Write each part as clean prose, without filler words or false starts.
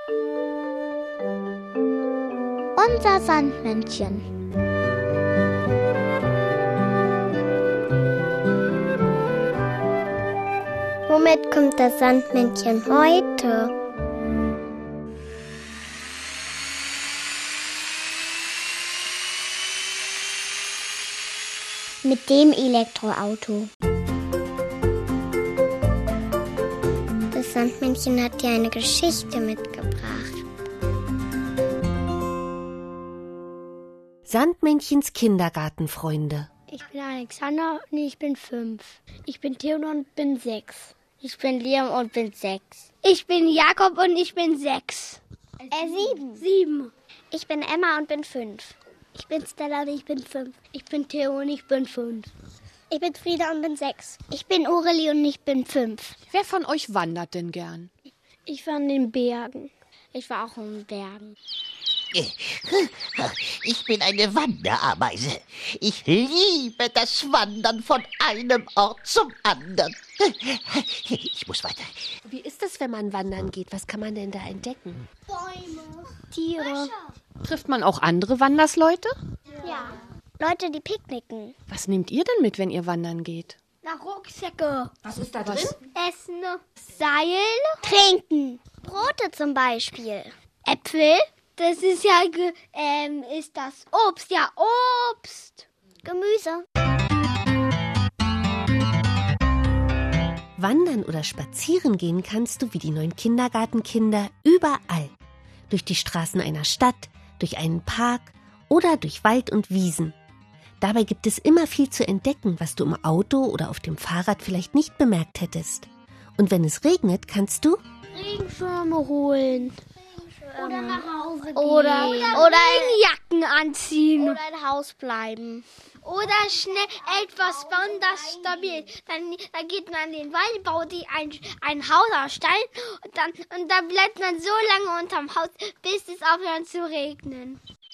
Unser Sandmännchen. Womit kommt das Sandmännchen heute? Mit dem Elektroauto. Das Sandmännchen hat dir eine Geschichte mitgebracht. Sandmännchens Kindergartenfreunde. Ich bin Alexander und ich bin 5. Ich bin Theodor und bin 6. Ich bin Liam und bin 6. Ich bin Jakob und ich bin 6. 7. Ich bin Emma und bin 5. Ich bin Stella und ich bin 5. Ich bin Theo und ich bin 5. Ich bin Frieda und bin 6. Ich bin Aurelie und ich bin 5. Wer von euch wandert denn gern? Ich war in den Bergen. Ich war auch in den Bergen. Ich bin eine Wanderameise. Ich liebe das Wandern von einem Ort zum anderen. Ich muss weiter. Wie ist es, wenn man wandern geht? Was kann man denn da entdecken? Bäume, Tiere. Trifft man auch andere Wandersleute? Ja. Leute, die picknicken. Was nehmt ihr denn mit, wenn ihr wandern geht? Rucksäcke. Was ist da drin? Essen. Seil. Trinken. Brote zum Beispiel. Äpfel. Das ist ja, ist das Obst. Ja, Obst. Gemüse. Wandern oder spazieren gehen kannst du wie die 9 Kindergartenkinder überall. Durch die Straßen einer Stadt, durch einen Park oder durch Wald und Wiesen. Dabei gibt es immer viel zu entdecken, was du im Auto oder auf dem Fahrrad vielleicht nicht bemerkt hättest. Und wenn es regnet, kannst du Regenschirme holen. Oder nach Hause gehen. Oder Regenjacken anziehen. Oder im Haus bleiben. Oder schnell etwas bauen, das stabil. Dann geht man in den Wald, baut ein Haus aus Stein und dann bleibt man so lange unterm Haus, bis es aufhört zu regnen.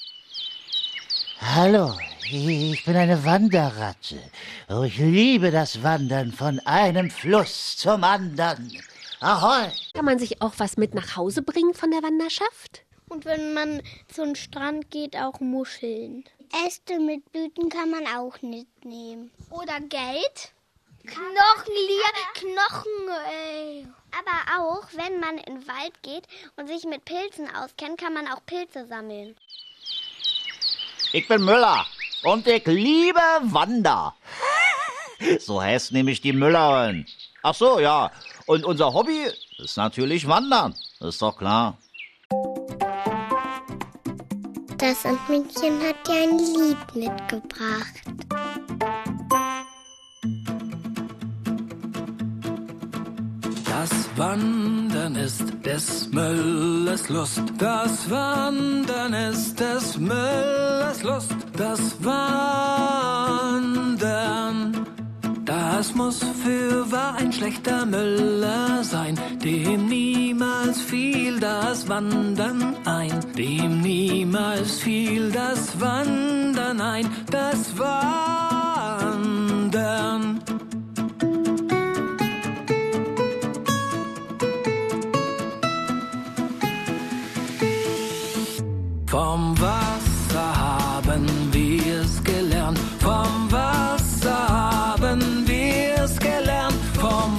Hallo, ich bin eine Wanderratte. Oh, ich liebe das Wandern von einem Fluss zum anderen. Ahoi! Kann man sich auch was mit nach Hause bringen von der Wanderschaft? Und wenn man zu den Strand geht, auch Muscheln. Äste mit Blüten kann man auch mitnehmen. Oder Geld. Knochen, ey. Aber auch, wenn man in den Wald geht und sich mit Pilzen auskennt, kann man auch Pilze sammeln. Ich bin Müller und ich liebe Wander. So heißt nämlich die Müllerin. Ach so, ja. Und unser Hobby ist natürlich Wandern. Ist doch klar. Das Sandmännchen hat dir ein Lied mitgebracht. Das Wandern ist des Müllers Lust. Das Wandern ist des Müllers Lust. Das Wandern, das muss fürwahr ein schlechter Müller sein, dem niemals fiel das Wandern ein, dem niemals fiel das Wandern ein, das Wandern. Vom Wasser haben wir's gelernt, vom Wasser haben wir's gelernt, vom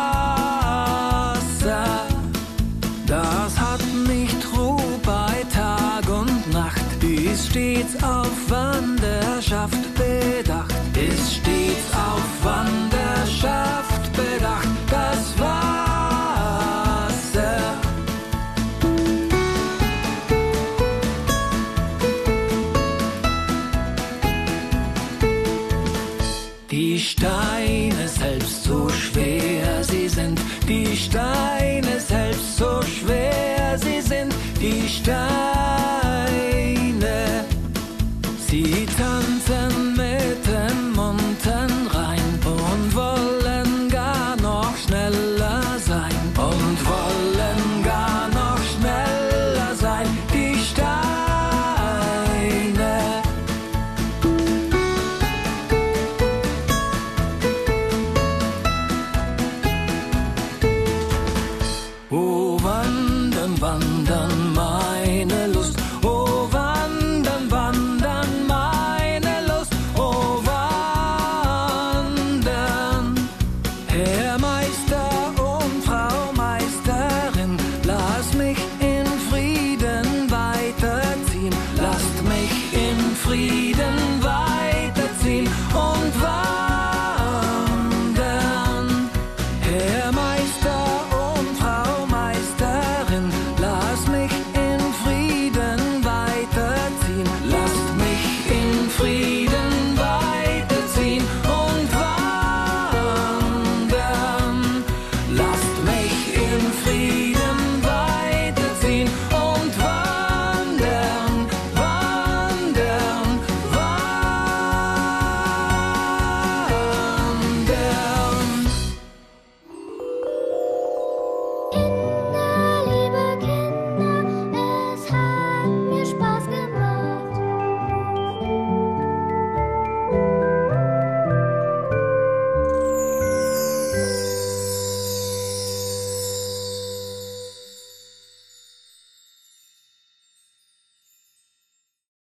Wasser. Das hat nicht Ruhe bei Tag und Nacht, ist stets auf Wanderschaft bedacht, ist stets auf Wanderschaft bedacht, das Wasser. Die Steine selbst so schwer sie sind, die Steine selbst so schwer sie sind, die Steine, sie tanzen mit dem munten Rhein und wollen gar noch schneller sein, und wollen gar noch schneller sein, die Steine. beim Wandern meine